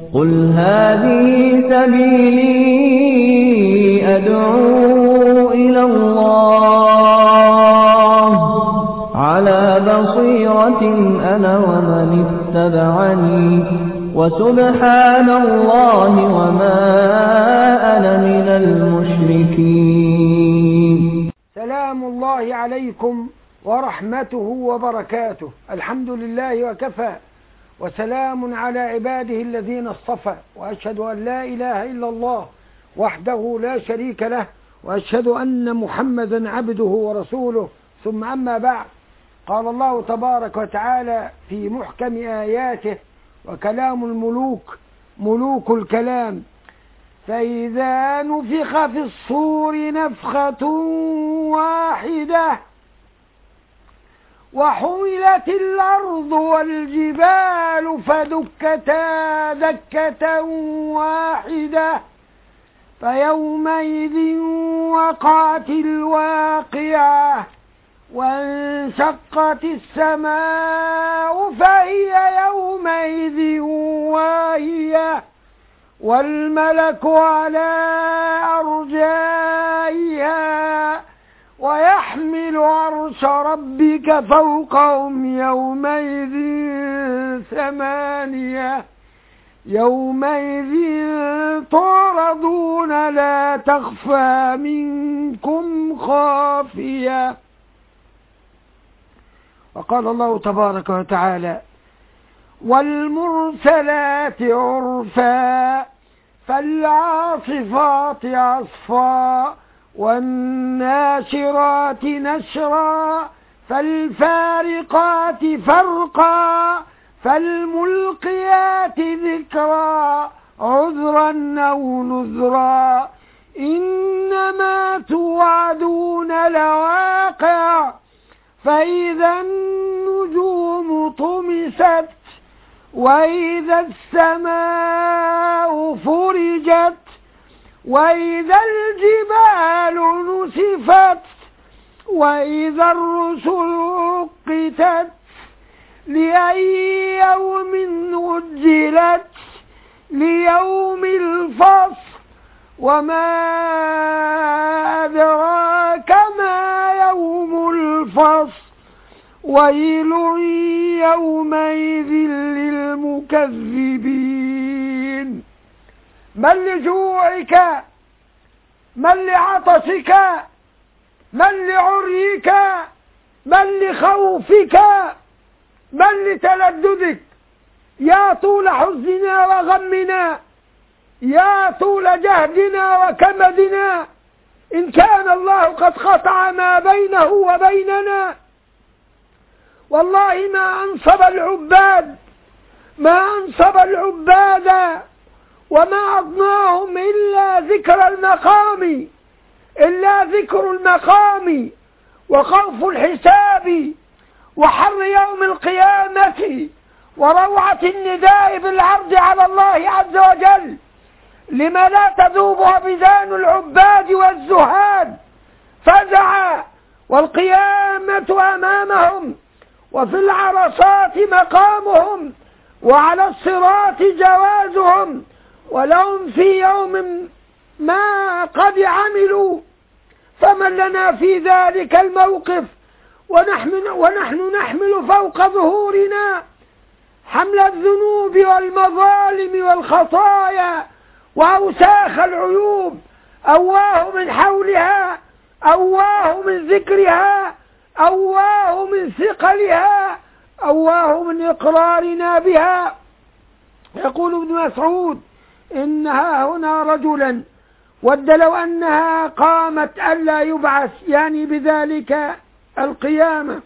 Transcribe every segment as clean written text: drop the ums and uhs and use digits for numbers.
قل هذه سبيلي أدعو إلى الله على بصيرة أنا ومن اتبعني وسبحان الله وما أنا من المشركين. سلام الله عليكم ورحمته وبركاته. الحمد لله وكفى، وسلام على عباده الذين اصطفى، وأشهد أن لا إله إلا الله وحده لا شريك له، وأشهد أن محمدا عبده ورسوله، ثم أما بعد. قال الله تبارك وتعالى في محكم آياته: وكلام الملوك ملوك الكلام، فإذا نفخ في الصور نفخة واحدة وحملت الأرض والجبال فدكتا دكة واحدة فيومئذ وقعت الواقعة وانشقت السماء فهي يومئذ واهية والملك على أرجائها ويحمل عرش ربك فوقهم يومئذ ثمانية يومئذ تعرضون لا تخفى منكم خافية. وقال الله تبارك وتعالى: والمرسلات عرفا فالعاصفات عصفا والناشرات نشرا فالفارقات فرقا فالملقيات ذكرا عذرا أو نذرا إنما توعدون لواقع فإذا النجوم طمست وإذا السماء فرجت وإذا الجبال نسفت وإذا الرسل أقتت لأي يوم أجلت ليوم الفصل وما أدراك ما يوم الفصل ويل يومئذ للمكذبين. من لجوعك، من لعطشك، من لعريك، من لخوفك، من لتلددك، يا طول حزننا وغمنا، يا طول جهدنا وكمدنا، إن كان الله قد قطع ما بينه وبيننا. والله ما أنصب العباد وما أضناهم إلا ذكر المقام وخوف الحساب وحر يوم القيامة وروعة النداء بالعرض على الله عز وجل. لما لا تذوب أبدان العباد والزهاد فزعا والقيامة أمامهم وفي العرصات مقامهم وعلى الصراط جوازهم ولهم في يوم ما قد عملوا. فمن لنا في ذلك الموقف ونحن نحمل فوق ظهورنا حمل الذنوب والمظالم والخطايا وأوساخ العيوب، أواه من حولها، أواه من ذكرها، أواه من ثقلها، أواه من إقرارنا بها. يقول ابن مسعود: إنها هنا رجلا ود لو أنها قامت ألا يبعث، يعني بذلك القيامة.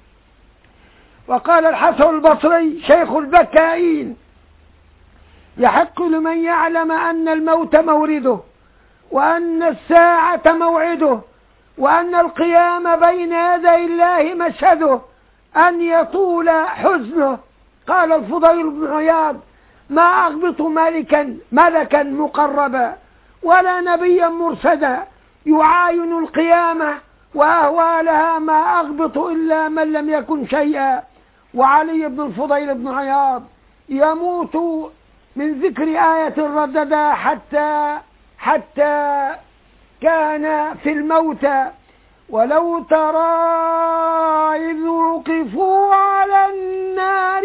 وقال الحسن البصري شيخ البكائين: يحق لمن يعلم أن الموت مورده وأن الساعة موعده وأن القيام بين يدي الله مشهده أن يطول حزنه. قال الفضيل بن عياض: ما أغبط ملكا مقربا ولا نبيا مرسدا يعاين القيامة وأهوالها ما أغبط إلا من لم يكن شيئا. وعلي بن الفضيل بن عياض: يموت من ذكر آية رددها حتى كان في الموتى: ولو ترى إذ وقفوا على النار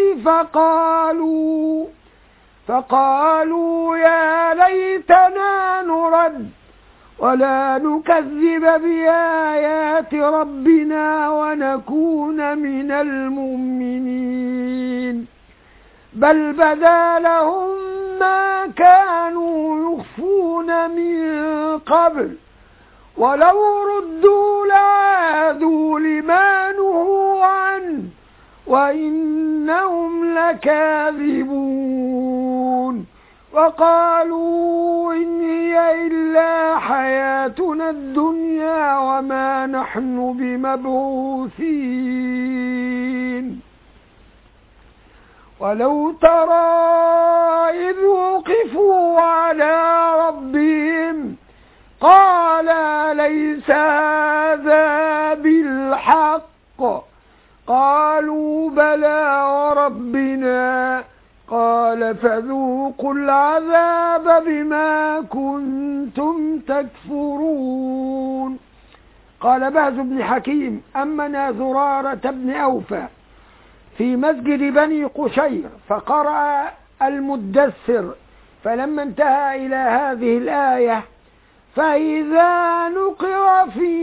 فقالوا يا ليتنا نرد ولا نكذب بآيات ربنا ونكون من المؤمنين، بل بدا لهم ما كانوا يخفون من قبل ولو ردوا لعادوا لما نهوا عنه وإنهم لكاذبون. وقالوا إن هي إلا حياتنا الدنيا وما نحن بمبعوثين. ولو ترى إذ وقفوا على ربهم قال ليس هذا بالحق قالوا بلى وربنا قال فذوقوا العذاب بما كنتم تكفرون. قال بهز بن حكيم: أمنا زرارة بن أوفى في مسجد بني قشير فقرأ المدثر، فلما انتهى إلى هذه الآية: فإذا نقر في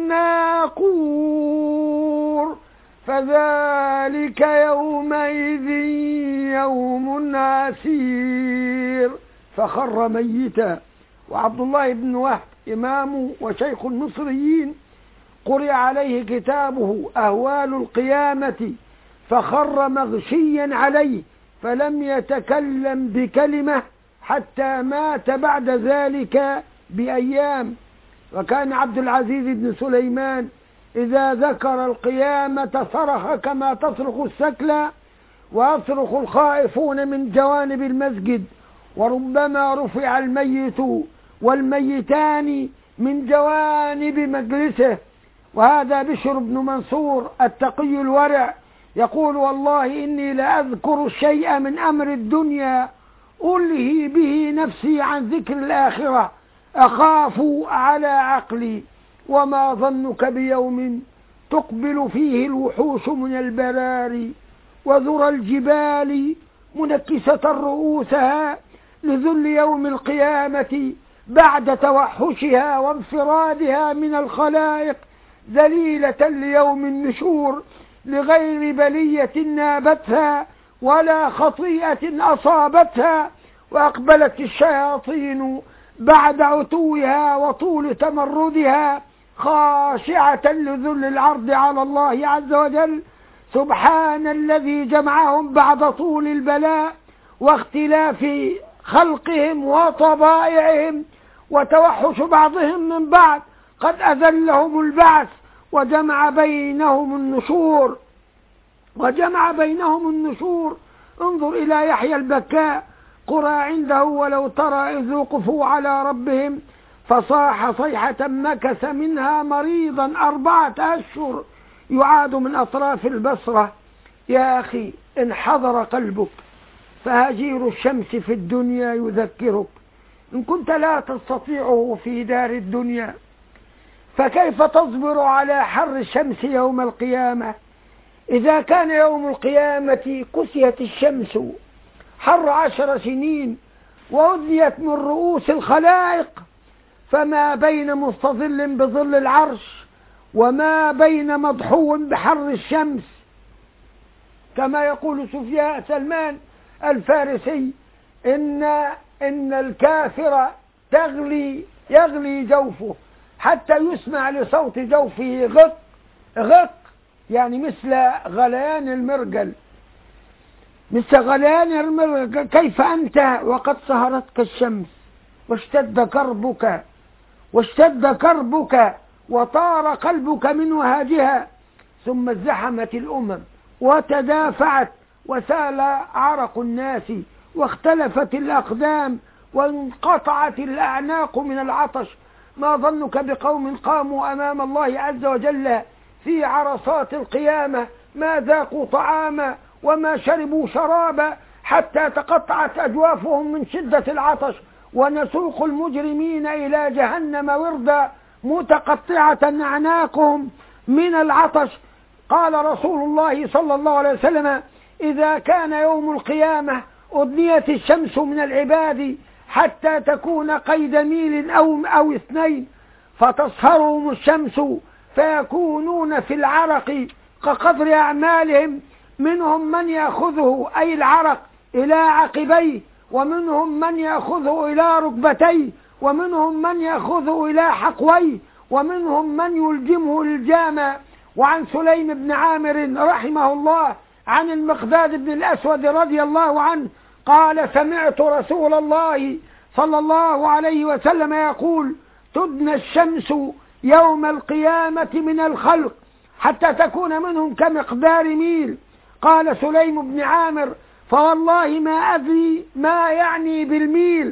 الناقور فذلك يومئذ يوم عسير، فخر ميتا. وعبد الله بن وهب إمام وشيخ المصريين قرئ عليه كتابه أهوال القيامة فخر مغشيا عليه فلم يتكلم بكلمة حتى مات بعد ذلك بأيام. وكان عبد العزيز بن سليمان إذا ذكر القيامة صرخ كما تصرخ السكلى ويصرخ الخائفون من جوانب المسجد، وربما رفع الميت والميتان من جوانب مجلسه. وهذا بشر بن منصور التقي الورع يقول: والله إني لأذكر الشيء من أمر الدنيا ألهي به نفسي عن ذكر الآخرة أخاف على عقلي. وما ظنك بيوم تقبل فيه الوحوش من البراري وذرى الجبال منكسة رؤوسها لذل يوم القيامة بعد توحشها وانفرادها من الخلائق ذليلة ليوم النشور لغير بلية نابتها ولا خطيئة أصابتها. وأقبلت الشياطين بعد عتوها وطول تمردها خاشعة لذل العرض على الله عز وجل. سبحان الذي جمعهم بعد طول البلاء واختلاف خلقهم وطبائعهم وتوحش بعضهم من بعض قد أذلهم البعث وجمع بينهم النشور. انظر إلى يحيى البكاء قرأ عنده: ولو ترى إذ وقفوا على ربهم فصاح صيحة مكث منها مريضا 4 أشهر يعاد من أطراف البصرة. يا أخي إن حضر قلبك فهجير الشمس في الدنيا يذكرك، إن كنت لا تستطيعه في دار الدنيا فكيف تصبر على حر الشمس يوم القيامة؟ إذا كان يوم القيامة كسيت الشمس حر 10 سنين وأدنيت من رؤوس الخلائق، فما بين مستظل بظل العرش وما بين مضحو بحر الشمس. كما يقول سلمان الفارسي: إن الكافر يغلي جوفه حتى يسمع لصوت جوفه غق غق، يعني مثل غليان المرجل. كيف أنت وقد سهرتك الشمس واشتد كربك وطار قلبك من وهاجها، ثم ازدحمت الأمم وتدافعت وسال عرق الناس واختلفت الأقدام وانقطعت الأعناق من العطش. ما ظنك بقوم قاموا أمام الله عز وجل في عرصات القيامة ما ذاقوا طعاما وما شربوا شرابا حتى تقطعت أجوافهم من شدة العطش، ونسوق المجرمين إلى جهنم وردا متقطعة أعناقهم من العطش. قال رسول الله صلى الله عليه وسلم: إذا كان يوم القيامة أدنيت الشمس من العباد حتى تكون قيد ميل أو 2، فتصهرهم الشمس فيكونون في العرق كقدر أعمالهم، منهم من يأخذه أي العرق إلى عقبيه، ومنهم من يأخذه إلى ركبتيه، ومنهم من يأخذه إلى حقويه، ومنهم من يلجمه الجامة. وعن سليم بن عامر رحمه الله عن المقداد بن الأسود رضي الله عنه قال: سمعت رسول الله صلى الله عليه وسلم يقول: تدنى الشمس يوم القيامة من الخلق حتى تكون منهم كمقدار ميل. قال سليم بن عامر: فوالله ما أدري ما يعني بالميل،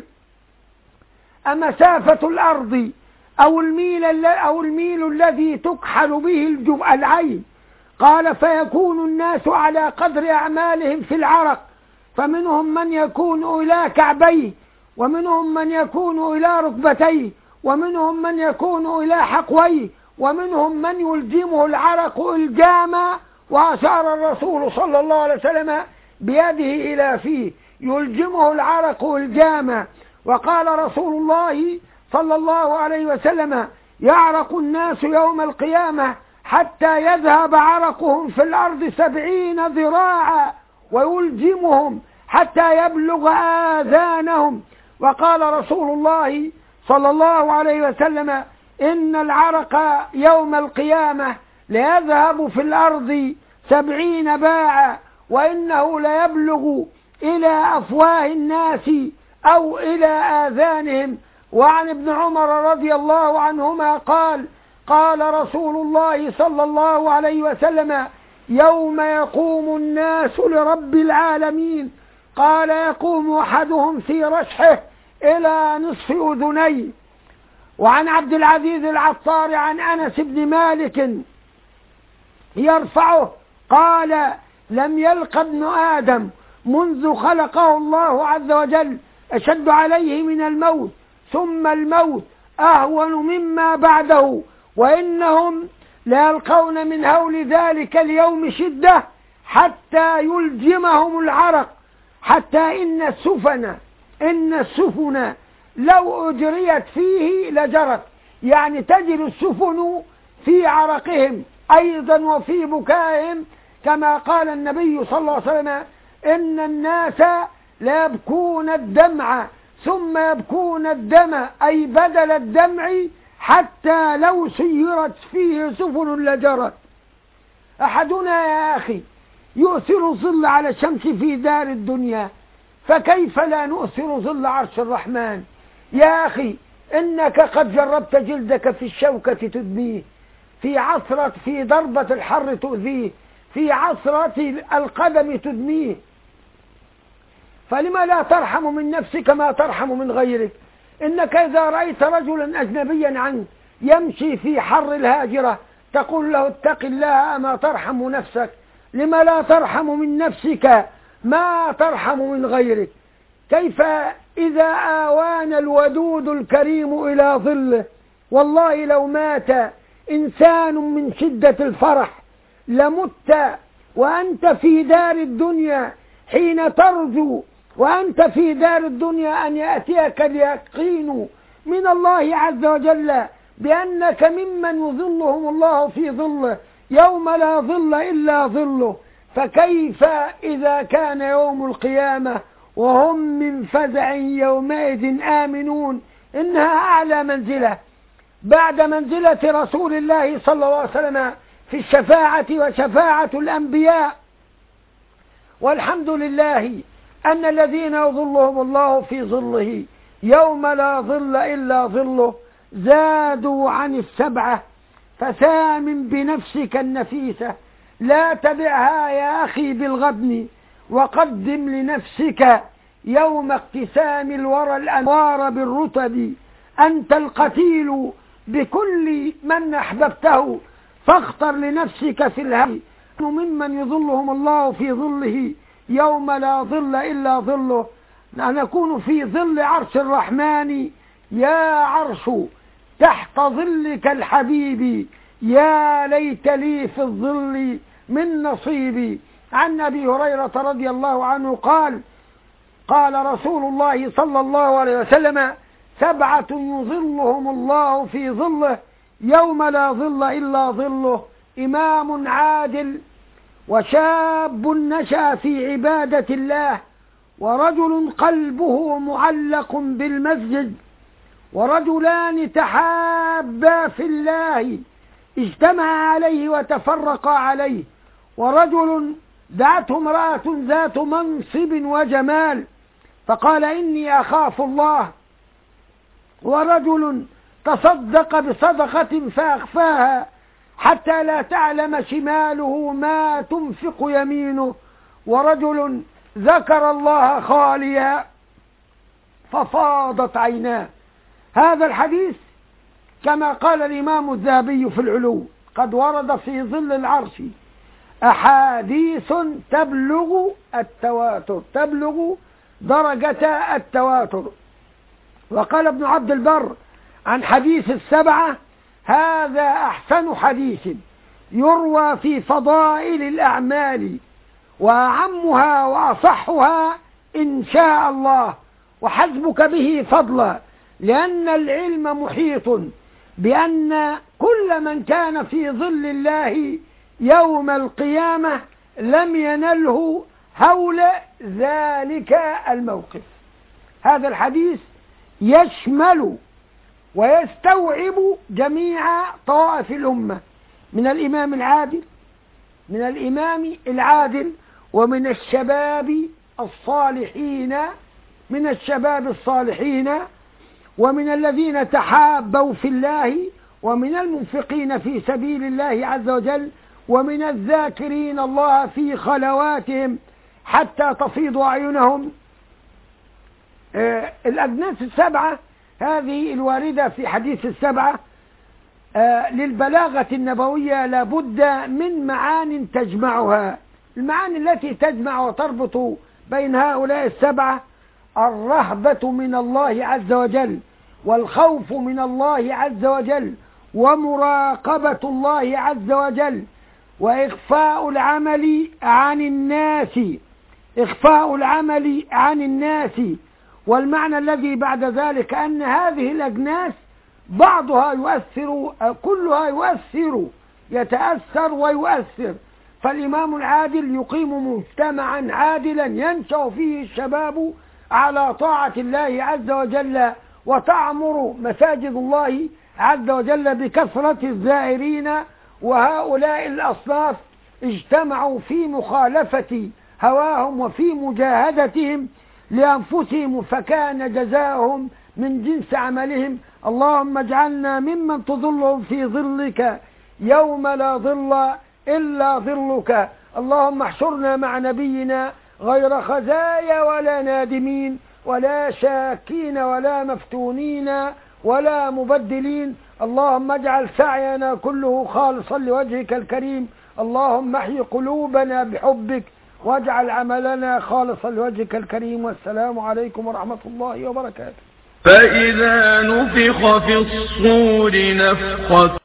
أمسافة الأرض أو الميل الذي تكحل به العين. قال: فيكون الناس على قدر أعمالهم في العرق، فمنهم من يكون إلى كعبيه، ومنهم من يكون إلى ركبتيه، ومنهم من يكون إلى حقويه، ومنهم من يلجمه العرق إلجاما. وأشار الرسول صلى الله عليه وسلم بيده إلى فيه، يلجمه العرق إلجاما. وقال رسول الله صلى الله عليه وسلم: يعرق الناس يوم القيامة حتى يذهب عرقهم في الأرض 70 ذراعا، ويلجمهم حتى يبلغ آذانهم. وقال رسول الله صلى الله عليه وسلم: إن العرق يوم القيامة ليذهب في الأرض 70 باعا، وإنه ليبلغ إلى أفواه الناس أو إلى آذانهم. وعن ابن عمر رضي الله عنهما قال: قال رسول الله صلى الله عليه وسلم: يوم يقوم الناس لرب العالمين، قال: يقوم أحدهم في رشحه إلى نصف أذنيه. وعن عبد العزيز العطار عن أنس بن مالك يرفعه قال: لم يلق ابن آدم منذ خلقه الله عز وجل أشد عليه من الموت، ثم الموت أهون مما بعده، وإنهم ليلقون من هول ذلك اليوم شدة حتى يلجمهم العرق، حتى إن السفن لو أجريت فيه لجرت، يعني تجري السفن في عرقهم أيضا وفي بكائهم، كما قال النبي صلى الله عليه وسلم: إن الناس ليبكون الدمع ثم يبكون الدم، أي بدل الدمع، حتى لو سيرت فيه سفن لجرت. أحدنا يا أخي يؤثر الظل على الشمس في دار الدنيا، فكيف لا نؤثر ظل عرش الرحمن؟ يا أخي إنك قد جربت جلدك في الشوكة تدميه، في ضربة الحر تؤذيه، في عصرة القدم تدميه، فلما لا ترحم من نفسك ما ترحم من غيرك؟ إنك إذا رأيت رجلا أجنبيا عنك يمشي في حر الهاجرة تقول له: اتق الله، أما ترحم نفسك؟ لما لا ترحم من نفسك ما ترحم من غيرك؟ كيف إذا آوانا الودود الكريم إلى ظله؟ والله لو مات إنسان من شدة الفرح لمت وأنت في دار الدنيا، حين ترجو وأنت في دار الدنيا أن يأتيك اليقين من الله عز وجل بأنك ممن يظلهم الله في ظله يوم لا ظل إلا ظله. فكيف إذا كان يوم القيامة وهم من فزع يومئذ آمنون؟ إنها أعلى منزلة بعد منزلة رسول الله صلى الله عليه وسلم في الشفاعة وشفاعة الأنبياء. والحمد لله أن الذين يظلهم الله في ظله يوم لا ظل إلا ظله زادوا عن 7. فسام بنفسك النفيسة، لا تبعها يا أخي بالغبن، وقدم لنفسك يوم اقتسام الورى الأنوار بالرتب. أنت القتيل بكل من أحببته، فاختر لنفسك في الهوى ممن يظلهم الله في ظله يوم لا ظل إلا ظله، نكون في ظل عرش الرحمن. يا عرش تحت ظلك الحبيب، يا ليت لي في الظل من نصيبي. عن أبي هريرة رضي الله عنه قال: قال رسول الله صلى الله عليه وسلم: 7 يظلهم الله في ظله يوم لا ظل إلا ظله: إمام عادل، وشاب نشأ في عبادة الله، ورجل قلبه معلق بالمسجد، ورجلان تحابا في الله اجتمعا عليه وتفرقا عليه، ورجل دعته امرأة ذات منصب وجمال فقال: إني أخاف الله، ورجل تصدق بصدقة فأخفاها حتى لا تعلم شماله ما تنفق يمينه، ورجل ذكر الله خاليا ففاضت عيناه. هذا الحديث كما قال الإمام الذهبي في العلو قد ورد في ظل العرش أحاديث تبلغ التواتر، تبلغ درجة التواتر. وقال ابن عبد البر عن حديث 7: هذا أحسن حديث يروى في فضائل الأعمال، وأعمها وأصحها إن شاء الله، وحسبك به فضلا، لأن العلم محيط بأن كل من كان في ظل الله يوم القيامة لم ينله هول ذلك الموقف. هذا الحديث يشمل ويستوعب جميع طوائف الأمة، من الإمام العادل، ومن الشباب الصالحين، ومن الذين تحابوا في الله، ومن المنفقين في سبيل الله عز وجل، ومن الذاكرين الله في خلواتهم حتى تفيض أعينهم. الأجناس 7 هذه الواردة في حديث 7 للبلاغة النبوية لابد من معان تجمعها. المعاني التي تجمع وتربط بين هؤلاء 7: الرهبة من الله عز وجل، والخوف من الله عز وجل، ومراقبة الله عز وجل، وإخفاء العمل عن الناس. والمعنى الذي بعد ذلك أن هذه الأجناس بعضها يؤثر، كلها يتأثر ويؤثر. فالإمام العادل يقيم مجتمعا عادلا ينشأ فيه الشباب على طاعة الله عز وجل، وتعمر مساجد الله عز وجل بكثرة الزائرين. وهؤلاء الأصناف اجتمعوا في مخالفة هواهم وفي مجاهدتهم لأنفسهم، فكان جزاؤهم من جنس عملهم. اللهم اجعلنا ممن تظلهم في ظلك يوم لا ظل إلا ظلك. اللهم احشرنا مع نبينا غير خزايا ولا نادمين ولا شاكين ولا مفتونين ولا مبدلين. اللهم اجعل سعينا كله خالصا لوجهك الكريم. اللهم احي قلوبنا بحبك واجعل عملنا خالصا لوجهك الكريم. والسلام عليكم ورحمة الله وبركاته. فإذا نفخ في الصور نفخة